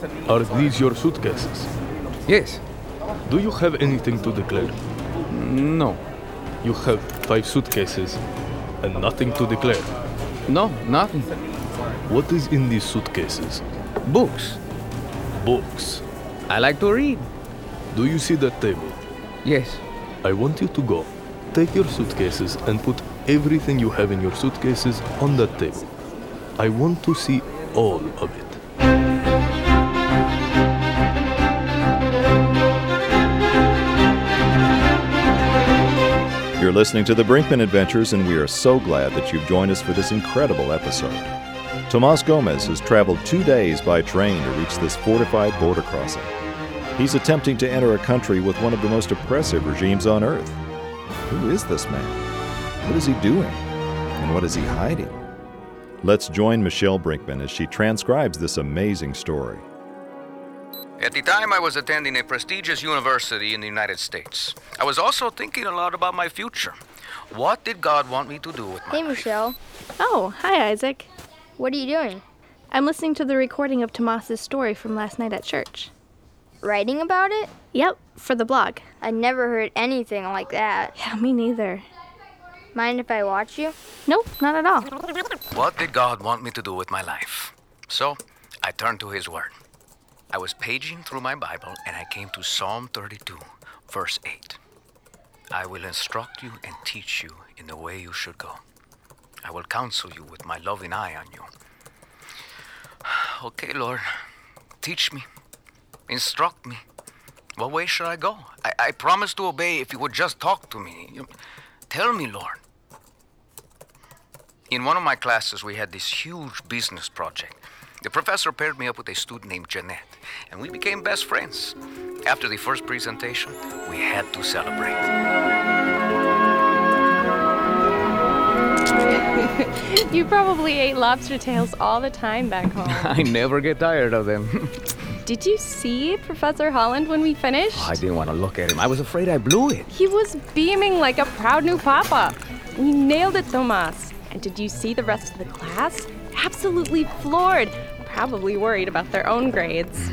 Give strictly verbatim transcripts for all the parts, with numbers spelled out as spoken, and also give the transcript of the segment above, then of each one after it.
Are these your suitcases? Yes. Do you have anything to declare? No. You have five suitcases and nothing to declare. No, nothing. What is in these suitcases? Books. Books. I like to read. Do you see that table? Yes. I want you to go. Take your suitcases and put everything you have in your suitcases on that table. I want to see all of it. You're listening to The Brinkman Adventures, and we are so glad that you've joined us for this incredible episode. Tomas Gomez has traveled two days by train to reach this fortified border crossing. He's attempting to enter a country with one of the most oppressive regimes on earth. Who is this man? What is he doing? And what is he hiding? Let's join Michelle Brinkman as she transcribes this amazing story. At the time, I was attending a prestigious university in the United States. I was also thinking a lot about my future. What did God want me to do with my Hey, life? Michelle. Oh, hi, Isaac. What are you doing? I'm listening to the recording of Tomas's story from last night at church. Writing about it? Yep, for the blog. I never heard anything like that. Yeah, me neither. Mind if I watch you? Nope, not at all. What did God want me to do with my life? So, I turned to His Word. I was paging through my Bible, and I came to Psalm thirty-two, verse eight. I will instruct you and teach you in the way you should go. I will counsel you with my loving eye on you. Okay, Lord, teach me. Instruct me. What way should I go? I, I promise to obey if you would just talk to me. You, tell me, Lord. In one of my classes, we had this huge business project. The professor paired me up with a student named Jeanette, and we became best friends. After the first presentation, we had to celebrate. You probably ate lobster tails all the time back home. I never get tired of them. Did you see Professor Holland when we finished? Oh, I didn't want to look at him. I was afraid I blew it. He was beaming like a proud new papa. We nailed it, Tomas. And did you see the rest of the class? Absolutely floored. Probably worried about their own grades.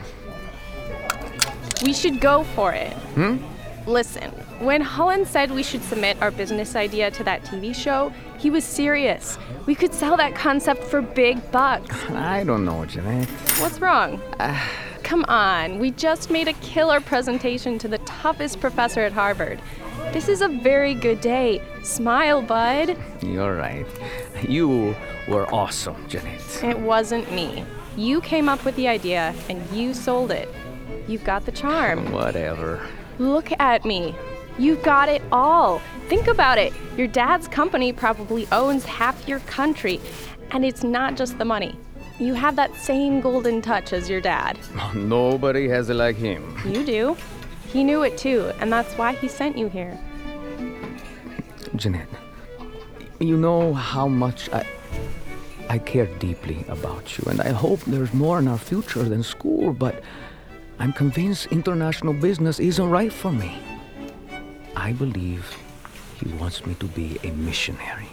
We should go for it. Hmm? Listen, when Holland said we should submit our business idea to that T V show, he was serious. We could sell that concept for big bucks. I don't know, Jeanette. What's wrong? Uh, Come on, we just made a killer presentation to the toughest professor at Harvard. This is a very good day. Smile, bud. You're right. You were awesome, Jeanette. It wasn't me. You came up with the idea, and you sold it. You've got the charm. Whatever. Look at me. You've got it all. Think about it. Your dad's company probably owns half your country, and it's not just the money. You have that same golden touch as your dad. Nobody has it like him. You do. He knew it too, and that's why he sent you here. Jeanette, you know how much I I care deeply about you, and I hope there's more in our future than school, but I'm convinced international business isn't right for me. I believe he wants me to be a missionary.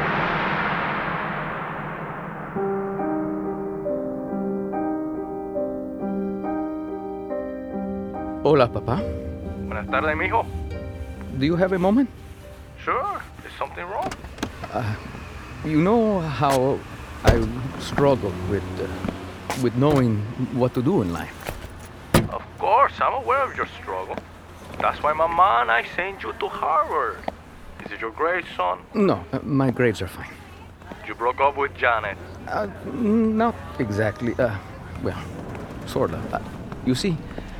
Hola, Papa. Buenas tardes, mijo. Do you have a moment? Sure. Is something wrong? Uh, you know how I struggle with uh, with knowing what to do in life. Of course, I'm aware of your struggle. That's why Mama and I sent you to Harvard. Is it your grades, son? No, uh, my grades are fine. You broke up with Janet. Uh, not exactly. Uh, well, sort of. Uh, you see,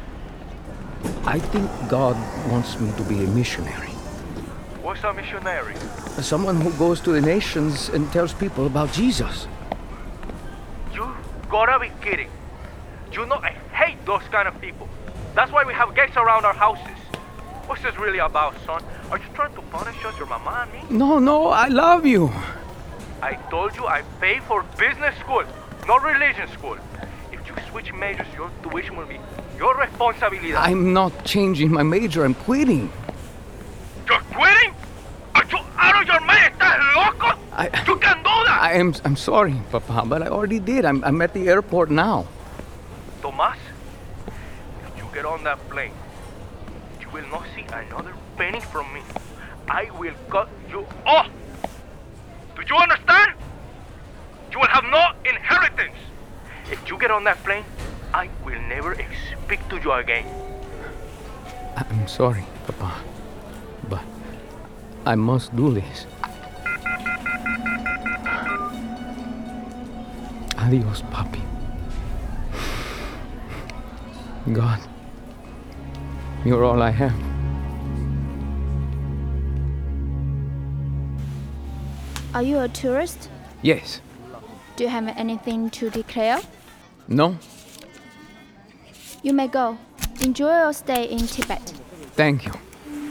I think God wants me to be a missionary. What's a missionary? Someone who goes to the nations and tells people about Jesus. You gotta be kidding. You know I hate those kind of people. That's why we have gates around our houses. What's this really about, son? Are you trying to punish us, your mama and me? No, no, I love you. I told you I pay for business school, not religion school. If you switch majors, your tuition will be your responsibility. I'm not changing my major, I'm quitting. You're quitting? Are you out of your mind? ¿Estás loco? I, You can do that! I am I'm sorry, Papa, but I already did. I'm, I'm at the airport now. Don't get on that plane, you will not see another penny from me. I will cut you off. Do you understand? You will have no inheritance. If you get on that plane, I will never speak to you again. I'm sorry, Papa, but I must do this. Adios, Papi. God, you're all I have. Are you a tourist? Yes. Do you have anything to declare? No? You may go. Enjoy your stay in Tibet. Thank you.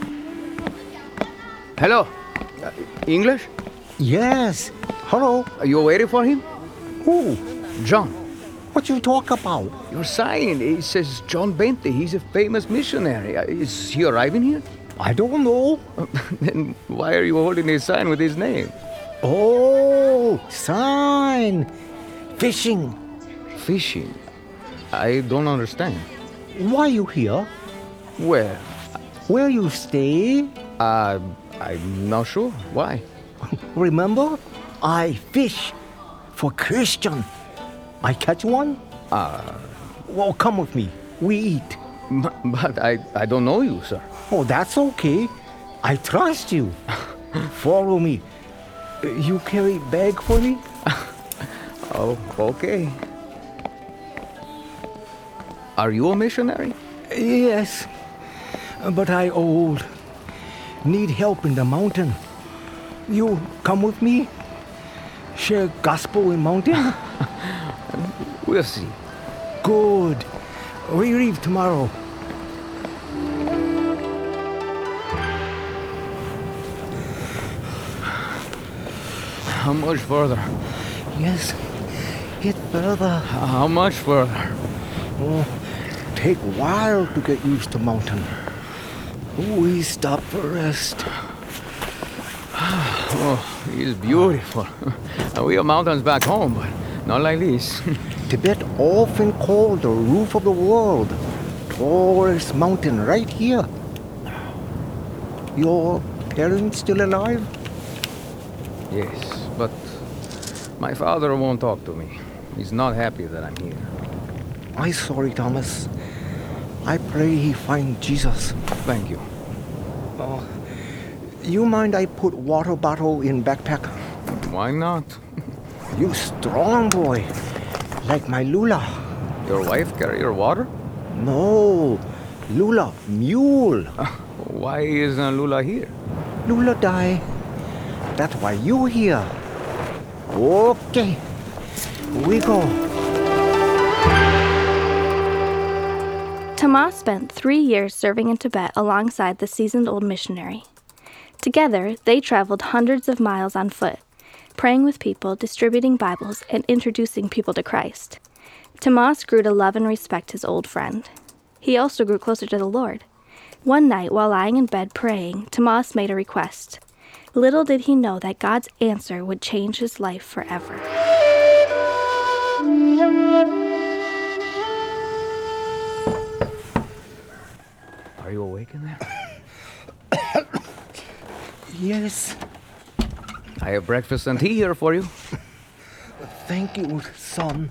Hello. Uh, English? Yes. Hello. Are you waiting for him? Who? John. What you talk about? Your sign, it says John Bente. He's a famous missionary. Uh, Is he arriving here? I don't know. Then why are you holding his sign with his name? Oh, sign. Fishing. Fishing? I don't understand. Why you here? Where? Where you stay? Uh, I'm not sure. Why? Remember? I fish for Christian. I catch one? Uh, Well, come with me. We eat. b- but I, I don't know you, sir. Oh, that's okay. I trust you. Follow me. Uh, You carry bag for me? Oh, okay. Are you a missionary? Yes, but I old. Need help in the mountain. You come with me? Share gospel in mountain? We'll see. Good. We leave tomorrow. How much further? Yes, get further. How much further? Oh, take a while to get used to mountain. We stop for rest. Oh, it's beautiful. We have mountains back home, but not like this. Tibet often called the roof of the world. Tallest mountain right here. Your parents still alive? Yes, but my father won't talk to me. He's not happy that I'm here. I'm sorry, Thomas. I pray he find Jesus. Thank you. Oh, you mind I put water bottle in backpack? Why not? You strong boy, like my Lula. Your wife carry your water? No, Lula, mule. Why isn't Lula here? Lula die. That's why you here. Okay, we go. Tomas spent three years serving in Tibet alongside the seasoned old missionary. Together, they traveled hundreds of miles on foot, praying with people, distributing Bibles, and introducing people to Christ. Tomas grew to love and respect his old friend. He also grew closer to the Lord. One night, while lying in bed praying, Tomas made a request. Little did he know that God's answer would change his life forever. Are you awake in there? Yes, I have breakfast and tea here for you. thank you, son.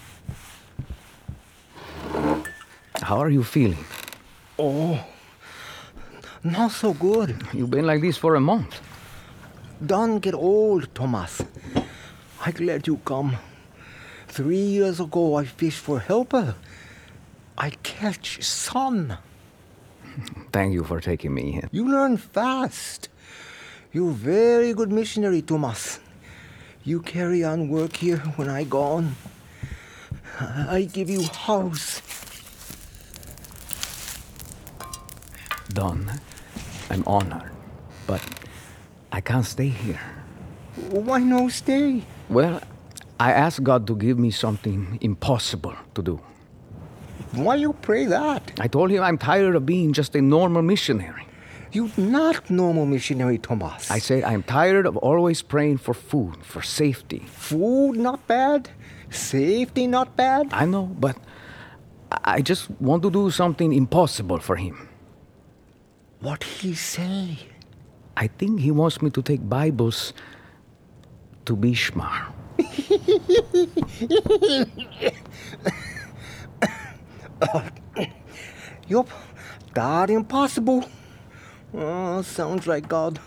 How are you feeling? Oh, not so good. You've been like this for a month. Don't get old, Thomas. I glad you come. Three years ago, I fished for helper. I catch son. Thank you for taking me in. You learn fast. You very good missionary, Thomas. You carry on work here when I gone. I give you house. Don, I'm honored, but I can't stay here. Why no stay? Well, I asked God to give me something impossible to do. Why you pray that? I told him I'm tired of being just a normal missionary. You not normal missionary, Thomas. I said I'm tired of always praying for food, for safety. Food not bad. Safety not bad. I know, but I just want to do something impossible for him. What he say? I think he wants me to take Bibles to Bishmar. Yup, that impossible. Oh, sounds like God.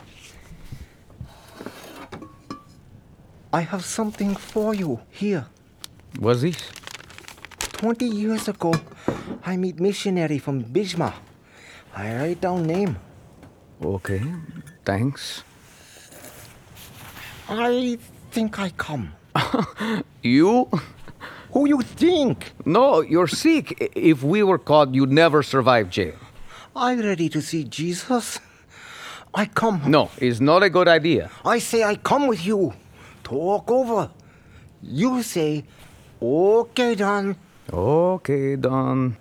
I have something for you here. What's this? Twenty years ago, I meet missionary from Bishma. I write down name. Okay, thanks. I think I come. You? Who you think? No, you're sick. I- If we were caught, you'd never survive jail. I ready to see Jesus. I come. No, it's not a good idea. I say I come with you. Talk over. You say, okay, Don. Okay, Don.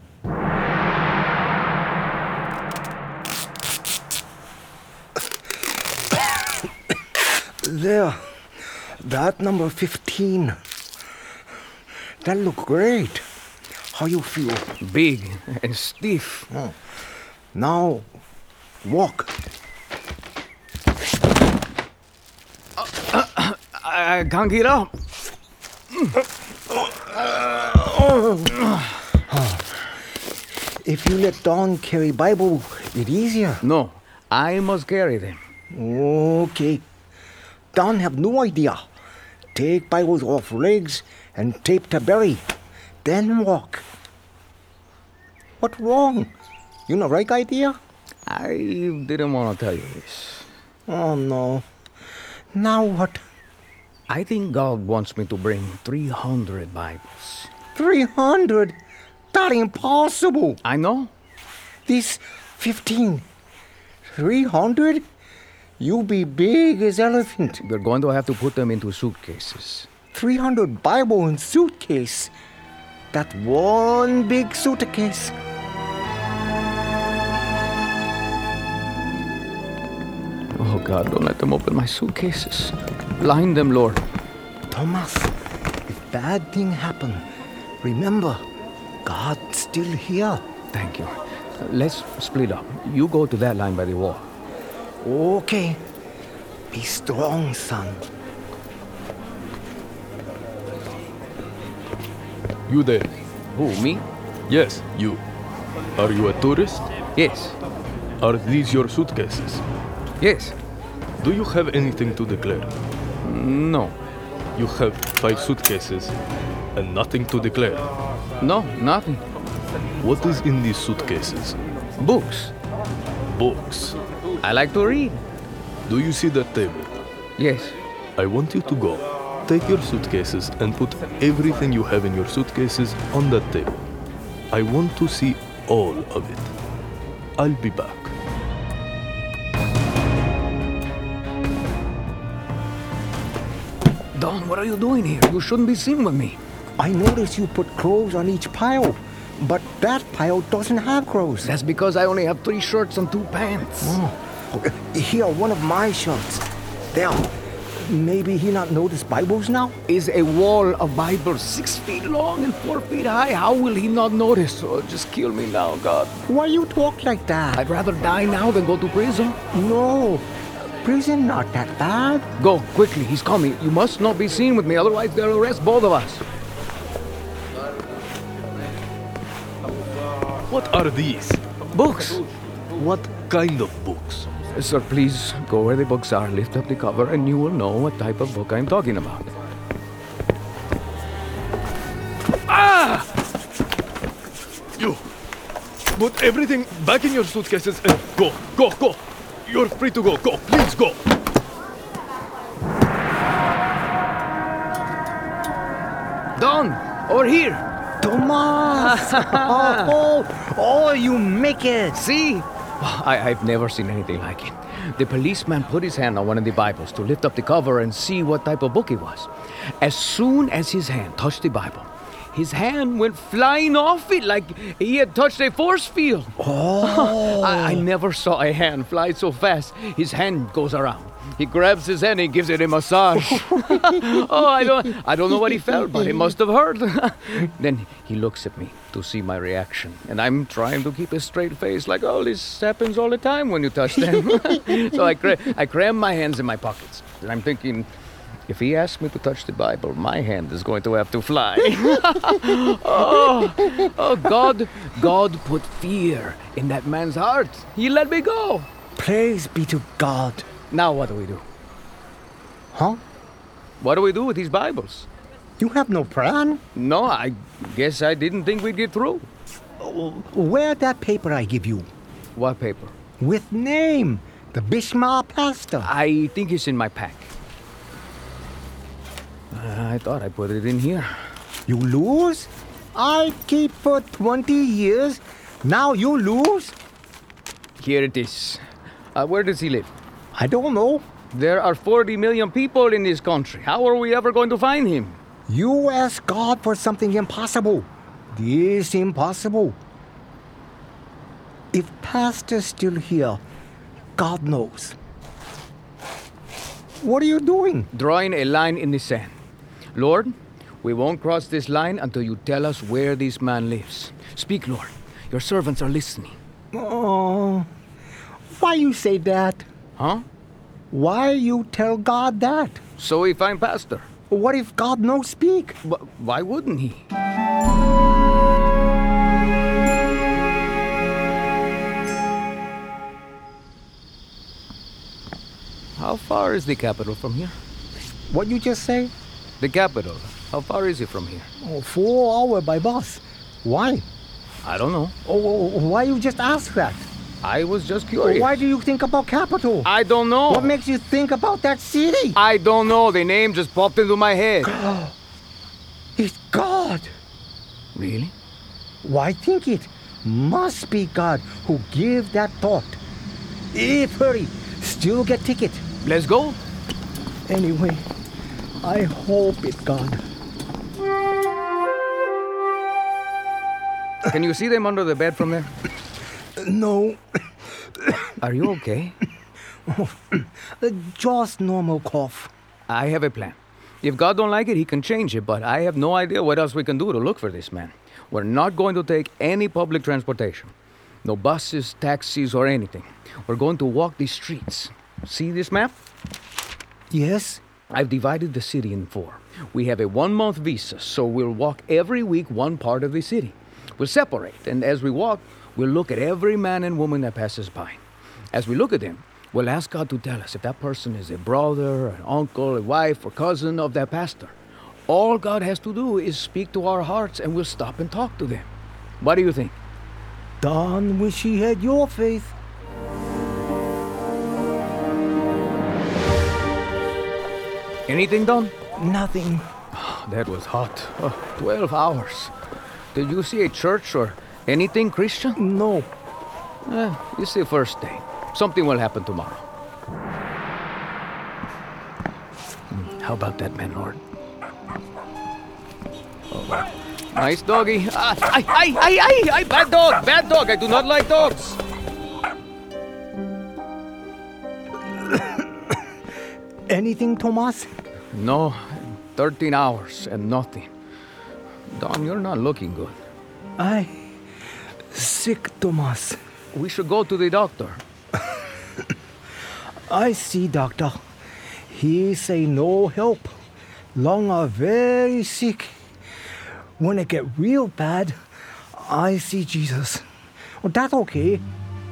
There. That number fifteen. That look great. How you feel? Big and stiff. Oh. Now, walk. I can't get up. If you let Don carry Bible, it easier. No, I must carry them. Okay. Don have no idea. Take Bibles off legs and tape to belly. Then walk. What wrong? You know right idea? I didn't want to tell you this. Oh no. Now what? I think God wants me to bring three hundred Bibles. Three hundred? That impossible. I know. This fifteen. Three hundred? You be big as elephant. We're going to have to put them into suitcases. Three hundred Bible in suitcase. That one big suitcase. Oh, God, don't let them open my suitcases. Blind them, Lord. Thomas, if bad thing happen, remember, God's still here. Thank you. Let's split up. You go to that line by the wall. Okay. Be strong, son. You there? Who, me? Yes, you. Are you a tourist? Yes. Are these your suitcases? Yes. Do you have anything to declare? No. You have five suitcases and nothing to declare. No, nothing. What is in these suitcases? Books. Books. I like to read. Do you see that table? Yes. I want you to go. Take your suitcases and put everything you have in your suitcases on that table. I want to see all of it. I'll be back. Don, what are you doing here? You shouldn't be seen with me. I noticed you put clothes on each pile, but that pile doesn't have clothes. That's because I only have three shirts and two pants. Oh. Here, one of my shirts. There. Maybe he not notice Bibles now? Is a wall of Bibles six feet long and four feet high. How will he not notice? Oh, just kill me now, God. Why you talk like that? I'd rather die now than go to prison. No. Prison not that bad. Go, quickly. He's coming. You must not be seen with me, otherwise they'll arrest both of us. What are these? Books. What kind of books? Sir, please go where the books are, lift up the cover, and you will know what type of book I'm talking about. Ah! You! Put everything back in your suitcases and go, go, go! You're free to go, go, please go! Don, over here! Thomas! oh, oh, oh, you make it! See? I, I've never seen anything like it. The policeman put his hand on one of the Bibles to lift up the cover and see what type of book it was. As soon as his hand touched the Bible, his hand went flying off it like he had touched a force field. Oh! I, I never saw a hand fly so fast. His hand goes around. He grabs his hand and he gives it a massage. Oh, I don't, I don't know what he felt, but it must have hurt. Then he looks at me to see my reaction, and I'm trying to keep a straight face, like, oh, this happens all the time when you touch them. So I, cra- I cram my hands in my pockets, and I'm thinking, if he asks me to touch the Bible, my hand is going to have to fly. oh, oh, God, God put fear in that man's heart. He let me go. Praise be to God. Now what do we do? Huh? What do we do with these Bibles? You have no plan? No, I guess I didn't think we'd get through. Where that paper I give you? What paper? With name. The Bishma plaster. I think it's in my pack. I thought I put it in here. You lose? I keep for twenty years. Now you lose? Here it is. Uh, where does he live? I don't know. There are forty million people in this country. How are we ever going to find him? You ask God for something impossible. This impossible. If Pastor's still here, God knows. What are you doing? Drawing a line in the sand. Lord, we won't cross this line until you tell us where this man lives. Speak, Lord. Your servants are listening. Oh, why you say that? Huh? Why you tell God that? So if I'm pastor. What if God no speak? But why wouldn't he? How far is the capital from here? What you just say? The capital. How far is it from here? Oh, four hour by bus. Why? I don't know. Oh, why you just ask that? I was just curious. Why do you think about capital? I don't know. What makes you think about that city? I don't know. The name just popped into my head. It's God. Really? Why think it? Must be God who give that thought. If hurry, still get ticket. Let's go. Anyway, I hope it's God. Can you see them under the bed from there? No. Are you okay? Just normal cough. I have a plan. If God don't like it, he can change it, but I have no idea what else we can do to look for this man. We're not going to take any public transportation. No buses, taxis, or anything. We're going to walk these streets. See this map? Yes. I've divided the city in four. We have a one-month visa, so we'll walk every week one part of the city. We'll separate, and as we walk, we'll look at every man and woman that passes by. As we look at them, we'll ask God to tell us if that person is a brother, an uncle, a wife, or cousin of that pastor. All God has to do is speak to our hearts, and we'll stop and talk to them. What do you think? Don wish he had your faith. Anything done? Nothing. Oh, that was hot. Oh, Twelve hours. Did you see a church or anything Christian? No. Eh, it's the first day. Something will happen tomorrow. How about that man, Lord? Oh, nice doggy. Ah, ay, ay, ay, ay, ay, bad dog, bad dog. I do not like dogs. Anything, Tomas? No, thirteen hours and nothing. Don, you're not looking good. I sick, Tomas. We should go to the doctor. I see, doctor. He say no help. Lung are very sick. When it get real bad, I see Jesus. Well, that's okay.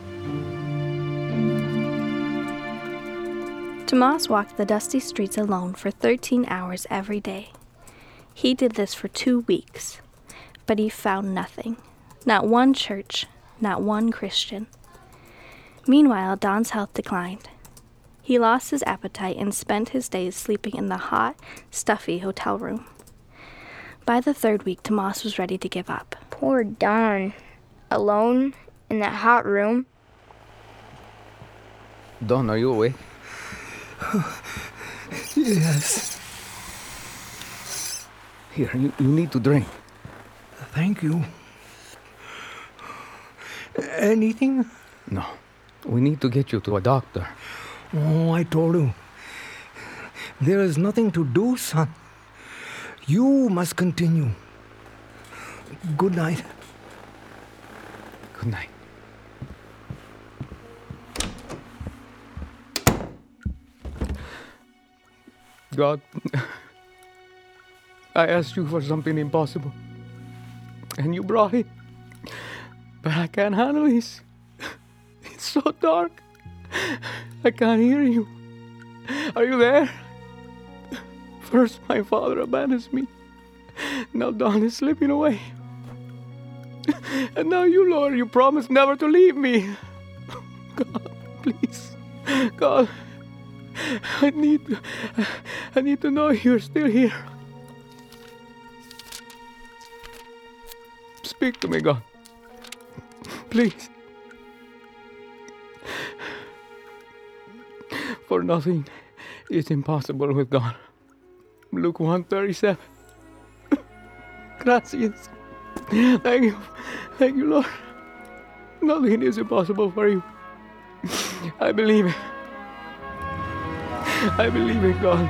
Tomas walked the dusty streets alone for thirteen hours every day. He did this for two weeks, but he found nothing. Not one church, not one Christian. Meanwhile, Don's health declined. He lost his appetite and spent his days sleeping in the hot, stuffy hotel room. By the third week, Tomas was ready to give up. Poor Don. Alone in that hot room. Don, are you awake? Yes. Here, you, you need to drink. Thank you. Anything? No. We need to get you to a doctor. Oh, I told you. There is nothing to do, son. You must continue. Good night. Good night. God, I asked you for something impossible, and you brought it. But I can't handle this. It's so dark. I can't hear you. Are you there? First, my father abandons me. Now Don is slipping away. And now you, Lord, you promised never to leave me. God, please. God, I need, I need to know you're still here. Speak to me, God. Please. For nothing is impossible with God. Luke one thirty-seven. Gracias. Thank you. Thank you, Lord. Nothing is impossible for you. I believe it. I believe in God.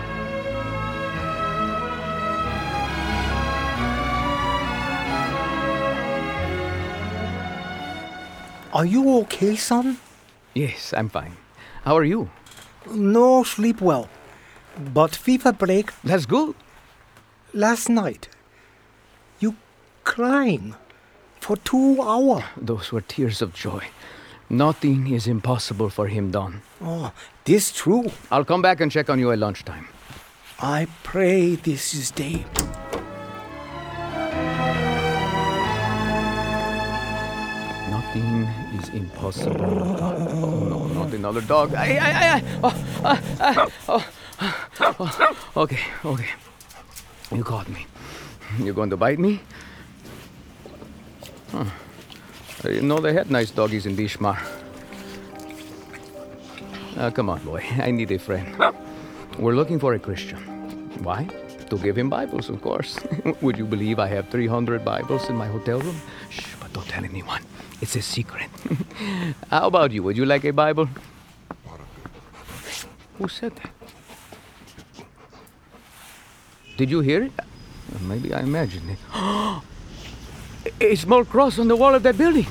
Are you okay, son? Yes, I'm fine. How are you? No sleep well, but fever break. That's good. Last night, you crying for two hours. Those were tears of joy. Nothing is impossible for him, Don. Oh, this true. I'll come back and check on you at lunchtime. I pray this is day. Nothing is impossible. Oh, no, not another dog. Ay, ay, ay, ay. Oh, ah, ah, oh, oh. Okay, okay. You caught me. You're going to bite me? Huh. I didn't know they had nice doggies in Bishmar. Uh, come on, boy. I need a friend. We're looking for a Christian. Why? To give him Bibles, of course. Would you believe I have three hundred Bibles in my hotel room? Shh, but don't tell anyone. It's a secret. How about you? Would you like a Bible? Who said that? Did you hear it? Maybe I imagined it. A small cross on the wall of that building.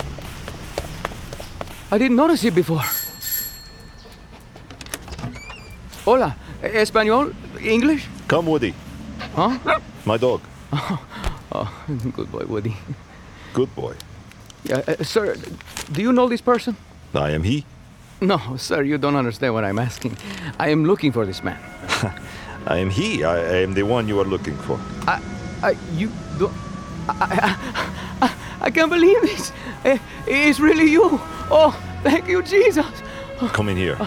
I didn't notice it before. Hola, Espanol? English? Come, Woody. Huh? My dog. Oh, oh, good boy, Woody. Good boy. Uh, uh, sir, do you know this person? I am he. No, sir, you don't understand what I'm asking. I am looking for this man. I am he. I, I am the one you are looking for. I, I, you don't... I, I, I, I can't believe this. Uh, it's really you. Oh, thank you, Jesus. Come in here.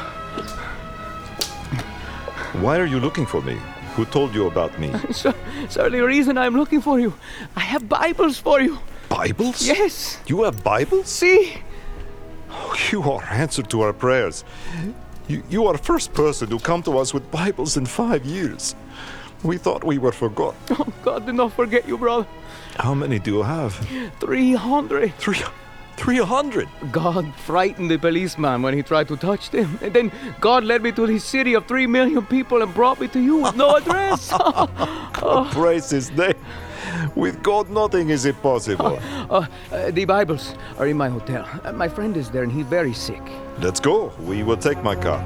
Why are you looking for me? Who told you about me? Sir, sir, the reason I'm looking for you, I have Bibles for you. Bibles? Yes. You have Bibles? See? Oh, you are answer to our prayers. You, you are the first person to come to us with Bibles in five years. We thought we were forgotten. Oh, God did not forget you, brother. How many do you have? Three hundred. Three, three hundred? God frightened the policeman when he tried to touch them. And then God led me to this city of three million people and brought me to you with no address. Oh. Praise his name. With God, nothing is impossible. Uh, uh, the Bibles are in my hotel. Uh, my friend is there and he's very sick. Let's go. We will take my car.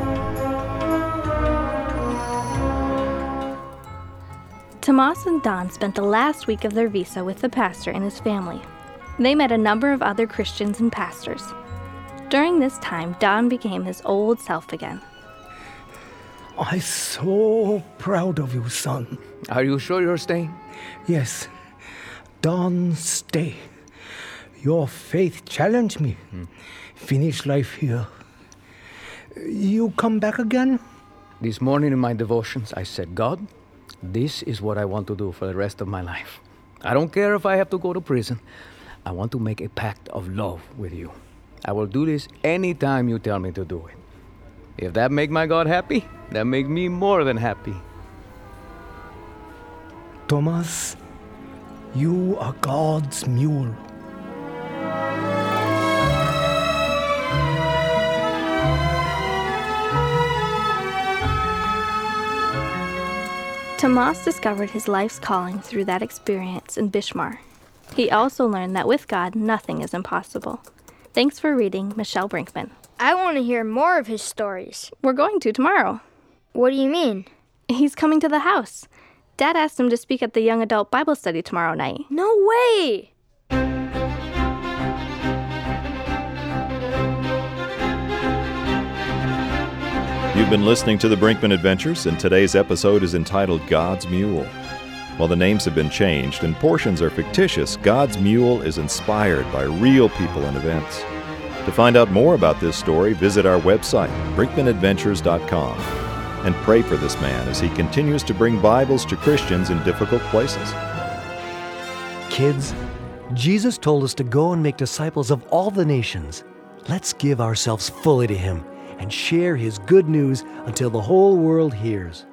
Tomas and Don spent the last week of their visa with the pastor and his family. They met a number of other Christians and pastors. During this time, Don became his old self again. I'm so proud of you, son. Are you sure you're staying? Yes. Don, stay. Your faith challenged me. Hmm. Finish life here. You come back again? This morning in my devotions, I said, God, this is what I want to do for the rest of my life. I don't care if I have to go to prison. I want to make a pact of love with you. I will do this anytime you tell me to do it. If that makes my God happy, that makes me more than happy. Tomas, you are God's mule. Tomas discovered his life's calling through that experience in Bishmar. He also learned that with God, nothing is impossible. Thanks for reading, Michelle Brinkman. I want to hear more of his stories. We're going to tomorrow. What do you mean? He's coming to the house. Dad asked him to speak at the young adult Bible study tomorrow night. No way! You've been listening to the Brinkman Adventures, and today's episode is entitled God's Mule. While the names have been changed and portions are fictitious, God's Mule is inspired by real people and events. To find out more about this story, visit our website, brinkman adventures dot com, and pray for this man as he continues to bring Bibles to Christians in difficult places. Kids, Jesus told us to go and make disciples of all the nations. Let's give ourselves fully to Him and share His good news until the whole world hears.